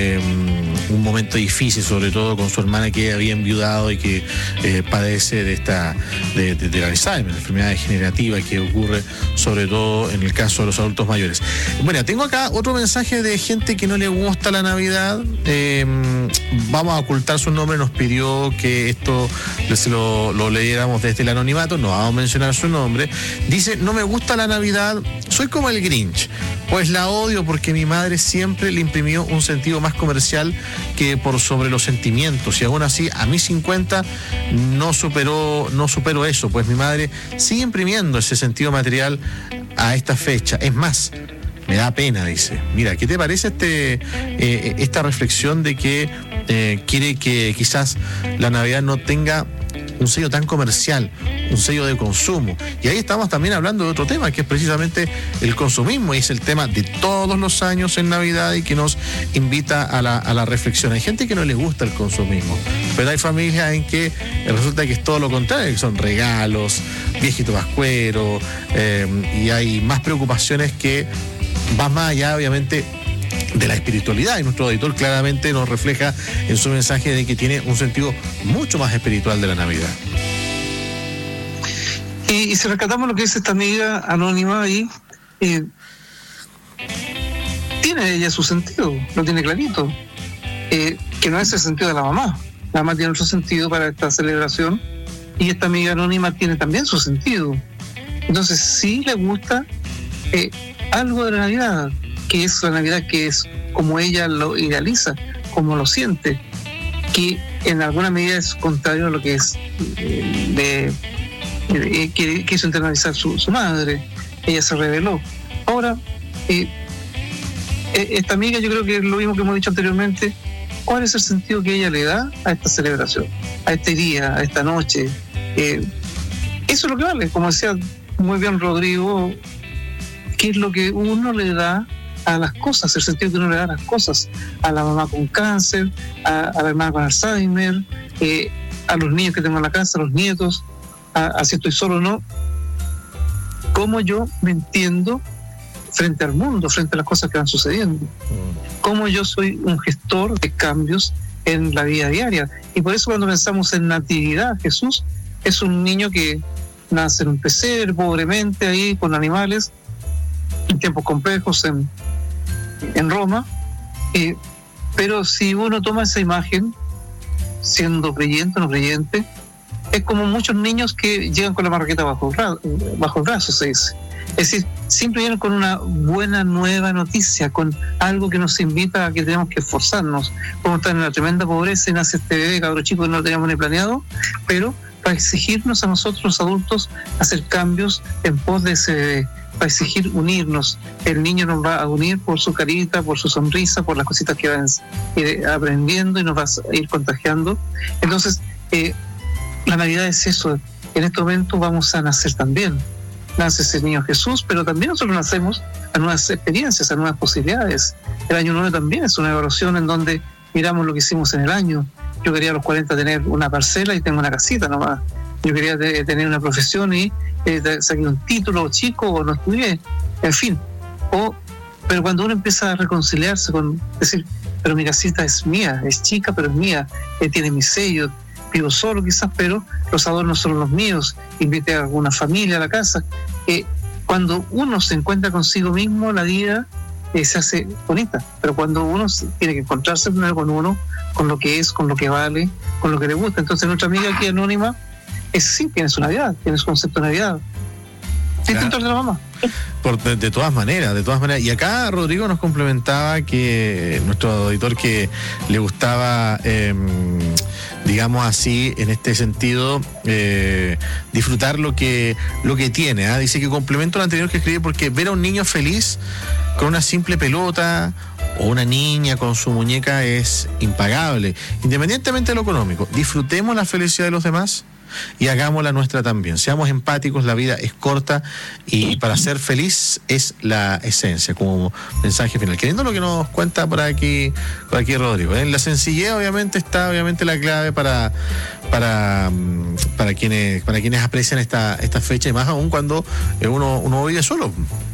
un momento difícil, sobre todo con su hermana que había enviudado y que padece del Alzheimer, la enfermedad degenerativa que ocurre sobre todo en el caso de los adultos mayores. Bueno, tengo acá otro mensaje de gente que no le gusta la Navidad. Vamos a ocultar su nombre, nos pidió que esto lo leyéramos desde el anonimato, no vamos a mencionar su nombre. Dice: no me gusta la Navidad, soy como el Grinch, pues la odio porque mi madre siempre le imprimió un sentido más comercial que por sobre los sentimientos, y aún así a mis 50 no supero eso, pues mi madre sigue imprimiendo ese sentido material a esta fecha. Es más, me da pena, dice. Mira, ¿qué te parece esta reflexión de que quiere que quizás la Navidad no tenga un sello tan comercial, un sello de consumo. Y ahí estamos también hablando de otro tema, que es precisamente el consumismo, y es el tema de todos los años en Navidad y que nos invita a la reflexión. Hay gente que no le gusta el consumismo, pero hay familias en que resulta que es todo lo contrario, que son regalos, viejito pascuero, y hay más preocupaciones que van más allá, obviamente, de la espiritualidad, y nuestro auditor claramente nos refleja en su mensaje de que tiene un sentido mucho más espiritual de la Navidad. Y si rescatamos lo que dice esta amiga anónima ahí, tiene ella su sentido, lo tiene clarito, que no es el sentido de la mamá. La mamá tiene otro sentido para esta celebración, y esta amiga anónima tiene también su sentido. Entonces sí le gusta algo de la Navidad, que es la Navidad, que es como ella lo idealiza, como lo siente, que en alguna medida es contrario a lo que es que quiso internalizar su madre. Ella se rebeló. Ahora, esta amiga, yo creo que es lo mismo que hemos dicho anteriormente. ¿Cuál es el sentido que ella le da a esta celebración, a este día, a esta noche? Eso es lo que vale. Como decía muy bien Rodrigo, ¿qué es lo que uno le da a las cosas? El sentido que uno le da a las cosas, a la mamá con cáncer, a la hermana con Alzheimer, a los niños que tengo en la casa, a los nietos, a si estoy solo o no. ¿Cómo yo me entiendo frente al mundo, frente a las cosas que van sucediendo? ¿Cómo yo soy un gestor de cambios en la vida diaria? Y por eso cuando pensamos en natividad, Jesús es un niño que nace en un pesebre, pobremente ahí, con animales, en tiempos complejos en Roma, pero si uno toma esa imagen, siendo creyente o no creyente, es como muchos niños que llegan con la marraqueta bajo el brazo, se dice. Es decir, siempre vienen con una buena nueva noticia, con algo que nos invita a que tenemos que esforzarnos. Podemos estar en una tremenda pobreza y nace este bebé, cabro chico, que no lo teníamos ni planeado, pero para exigirnos a nosotros, los adultos, hacer cambios en pos de ese bebé, para exigir unirnos. El niño nos va a unir por su carita, por su sonrisa, por las cositas que van a ir aprendiendo y nos va a ir contagiando. Entonces, la Navidad es eso. En este momento vamos a nacer también. Nace ese niño Jesús, pero también nosotros nacemos a nuevas experiencias, a nuevas posibilidades. El año nuevo también es una evaluación en donde miramos lo que hicimos en el año. Yo quería a los 40 tener una parcela y tengo una casita nomás. Yo quería tener una profesión y saqué un título chico o no estudié, en fin. Pero cuando uno empieza a reconciliarse con decir, pero mi casita es mía, es chica pero es mía, tiene mi sello, vivo solo quizás, pero los adornos son los míos, invité a alguna familia a la casa. Cuando uno se encuentra consigo mismo, la vida se hace bonita, pero cuando uno tiene que encontrarse primero con uno, con lo que es, con lo que vale, con lo que le gusta. Entonces nuestra amiga aquí anónima sí tiene su Navidad, tiene su concepto de Navidad, distinto al de la mamá. De todas maneras. Y acá Rodrigo nos complementaba que nuestro auditor que le gustaba, digamos así, en este sentido, disfrutar lo que tiene. Dice que complemento lo anterior que escribí, porque ver a un niño feliz con una simple pelota o una niña con su muñeca es impagable. Independientemente de lo económico, disfrutemos la felicidad de los demás y hagamos la nuestra también. Seamos empáticos, la vida es corta y para ser feliz es la esencia, como mensaje final. Queriendo lo que nos cuenta por aquí Rodrigo. En la sencillez obviamente está la clave para quienes aprecian esta fecha, y más aún cuando uno vive solo.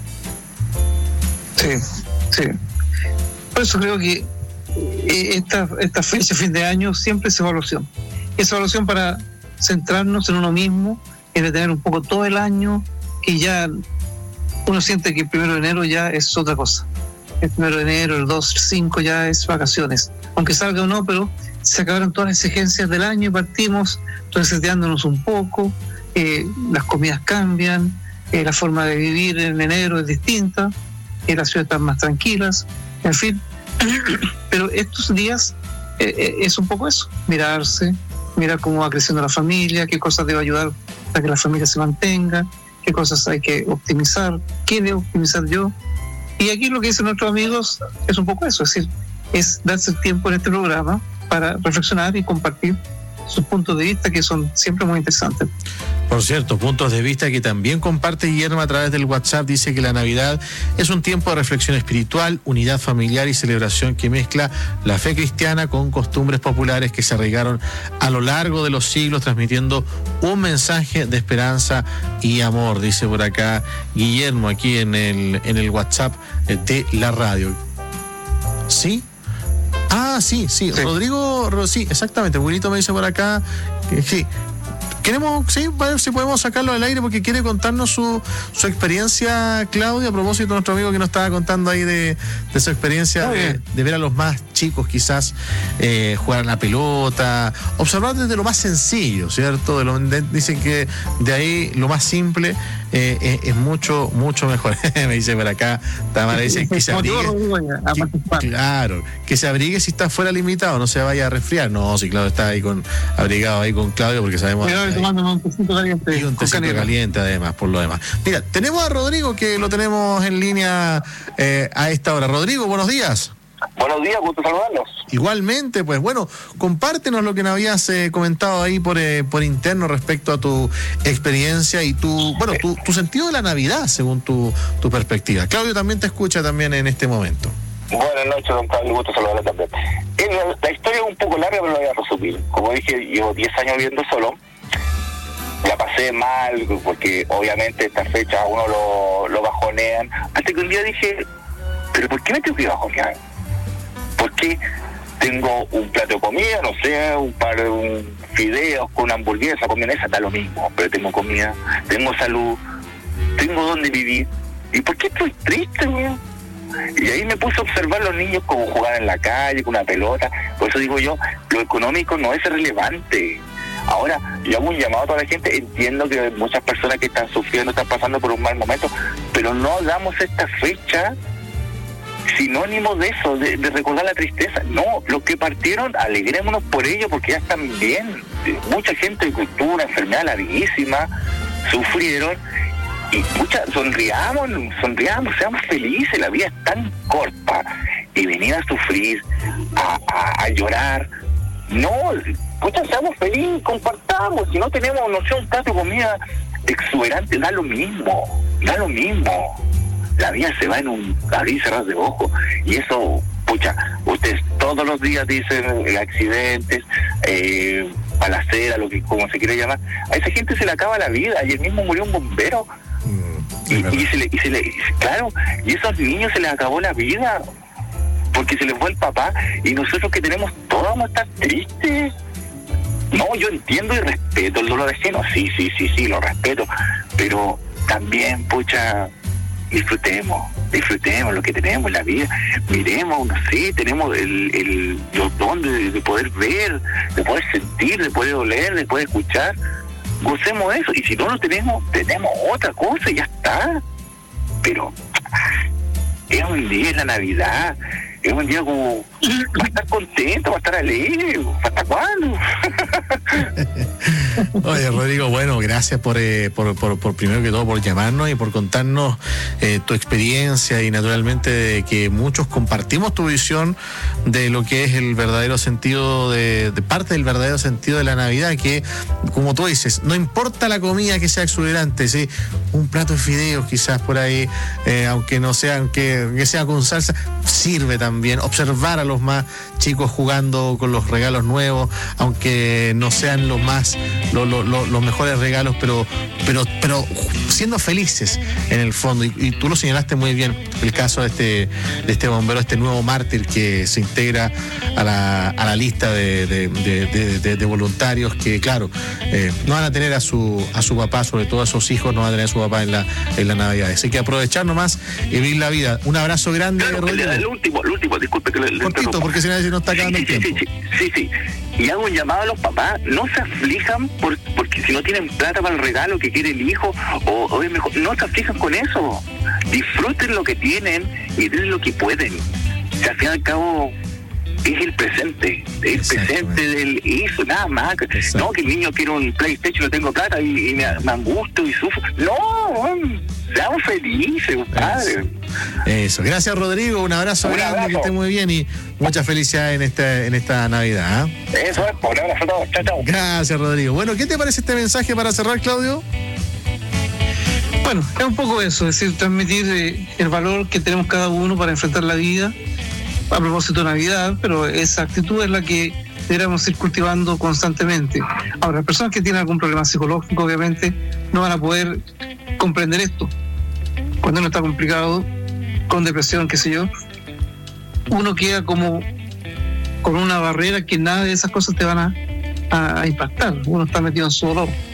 Sí. Por eso creo que esta fecha, fin de año, siempre es evaluación. Es evaluación para centrarnos en uno mismo, en detener un poco todo el año, que ya uno siente que el 1 de enero ya es otra cosa. El 1 de enero, el 2, el 5 ya es vacaciones. Aunque salga o no, pero se acabaron todas las exigencias del año y partimos reseteándonos un poco. Las comidas cambian, la forma de vivir en enero es distinta, las ciudades están más tranquilas, en fin. Pero estos días es un poco eso, mirar cómo va creciendo la familia, qué cosas debo ayudar para que la familia se mantenga, qué cosas hay que optimizar, qué debo optimizar yo. Y aquí lo que dicen nuestros amigos es un poco eso, es decir, es darse el tiempo en este programa para reflexionar y compartir sus puntos de vista que son siempre muy interesantes. Por cierto, puntos de vista que también comparte Guillermo a través del WhatsApp. Dice que la Navidad es un tiempo de reflexión espiritual, unidad familiar y celebración que mezcla la fe cristiana con costumbres populares que se arraigaron a lo largo de los siglos, transmitiendo un mensaje de esperanza y amor, dice por acá Guillermo, aquí en el WhatsApp de la radio. ¿Sí? Ah, sí. Rodrigo, sí, exactamente. Wilito me dice por acá que sí. Queremos, sí, a ver si podemos sacarlo al aire porque quiere contarnos su experiencia, Claudia, a propósito de nuestro amigo que nos estaba contando ahí de su experiencia de ver a los más chicos quizás jugar a la pelota, observar desde lo más sencillo, ¿cierto? Dicen que de ahí lo más simple es mucho, mucho mejor. Me dice por acá, Tamara dice que se abrigue. Claro, que se abrigue si está fuera limitado, no se vaya a resfriar. No, sí, Claudio está ahí abrigado ahí con Claudio porque sabemos... Tomando un tecito caliente. Y un tecito caliente además, por lo demás. Mira, tenemos a Rodrigo que lo tenemos en línea a esta hora. Rodrigo, buenos días. Buenos días, gusto saludarlos. Igualmente, pues bueno, compártenos lo que nos habías comentado ahí por interno respecto a tu experiencia y tu sentido de la Navidad según tu perspectiva. Claudio también te escucha también en este momento. Buenas noches, don Pablo, gusto saludarlo también. La historia es un poco larga, pero lo voy a resumir. Como dije, llevo 10 años viviendo solo. La pasé mal, porque obviamente estas fechas a uno lo bajonean. Hasta que un día dije, ¿pero por qué me tengo que bajonear? ¿Por qué tengo un plato de comida, no sé, un fideos con una hamburguesa, con mayonesa, da lo mismo? Pero tengo comida, tengo salud, tengo dónde vivir. ¿Y por qué estoy triste, güey? Y ahí me puse a observar los niños como jugar en la calle, con una pelota. Por eso digo yo, lo económico no es relevante. Ahora, yo hago un llamado a toda la gente, entiendo que muchas personas que están sufriendo, están pasando por un mal momento, pero no hagamos esta fecha sinónimo de eso, de recordar la tristeza. No, los que partieron, alegrémonos por ello, porque ya están bien. Mucha gente que tuvo una enfermedad larguísima, sufrieron, y sonriamos, seamos felices, la vida es tan corta, y venir a sufrir, a llorar, no, seamos felices, compartamos. Si no tenemos, no sé, un plato de comida exuberante, da lo mismo. La vida se va en un abrir y cerrar de ojos, y eso, ustedes todos los días dicen accidentes, balacera, como se quiere llamar. A esa gente se le acaba la vida. Ayer mismo murió un bombero. Claro, y a esos niños se les acabó la vida porque se les fue el papá, y nosotros que tenemos todo vamos a estar tristes. No, yo entiendo y respeto el dolor ajeno, sí, lo respeto, pero también, disfrutemos lo que tenemos en la vida, miremos, no sé, tenemos los dones de poder ver, de poder sentir, de poder oler, de poder escuchar. Gocemos eso, y si no lo tenemos otra cosa y ya está. Pero es un día en la Navidad, es un día como va a estar contento, va a estar alegre. ¿Hasta cuándo? Oye, Rodrigo, bueno, gracias por primero que todo por llamarnos y por contarnos tu experiencia, y naturalmente de que muchos compartimos tu visión de lo que es el verdadero sentido de parte del verdadero sentido de la Navidad, que como tú dices, no importa la comida que sea exuberante, ¿sí? Un plato de fideos quizás por ahí, aunque sea con salsa, sirve también. Observar a los más chicos jugando con los regalos nuevos, aunque no sean los mejores regalos, pero siendo felices en el fondo. Y tú lo señalaste muy bien, el caso de este bombero, este nuevo mártir que se integra a la lista de voluntarios que, claro, no van a tener a su papá, sobre todo a sus hijos, no van a tener a su papá en la Navidad. Así que aprovechar nomás y vivir la vida. Un abrazo grande, Rodrigo. El último, disculpe que le cortito, porque si no está acabando el tiempo. Sí. Y hago un llamado a los papás, no se aflijan porque si no tienen plata para el regalo que quiere el hijo, o es mejor, no se aflijan con eso. Disfruten lo que tienen y den lo que pueden. Si al fin y al cabo es el presente del eso, nada más. Exacto. No, que el niño quiere un PlayStation, no tengo plata y me angustio y sufro. No, seamos felices, compadre. Eso. Gracias, Rodrigo. Un abrazo grande, que esté muy bien y mucha felicidad en esta Navidad. Eso es, un abrazo a todos. Chao, chao. Gracias, Rodrigo. Bueno, ¿qué te parece este mensaje para cerrar, Claudio? Bueno, es un poco eso, es decir, transmitir el valor que tenemos cada uno para enfrentar la vida a propósito de Navidad, pero esa actitud es la que deberíamos ir cultivando constantemente. Ahora, las personas que tienen algún problema psicológico, obviamente, no van a poder comprender esto. Cuando uno está complicado, con depresión, qué sé yo, uno queda como con una barrera que nada de esas cosas te van a impactar. Uno está metido en su dolor.